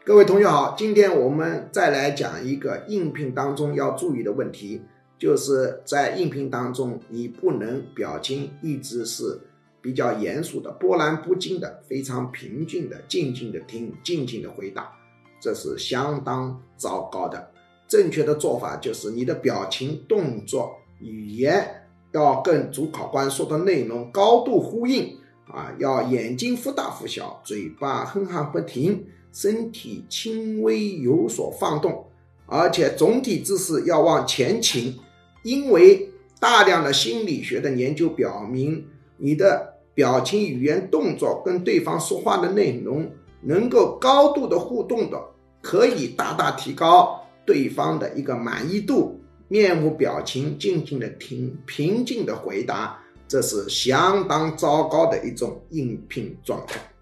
各位同学好，今天我们再来讲一个应聘当中要注意的问题，就是在应聘当中你不能表情一直是比较严肃的、波澜不惊的、非常平静的、静静的听、静静的回答，这是相当糟糕的。正确的做法就是你的表情、动作、语言要跟主考官说的内容高度呼应要眼睛忽大忽小，嘴巴哼哼不停，身体轻微有所放动，而且总体姿势要往前倾。因为大量的心理学的研究表明，你的表情、语言、动作跟对方说话的内容能够高度的互动的，可以大大提高对方的一个满意度。面无表情，静静的听，平静的回答，这是相当糟糕的一种应聘状态。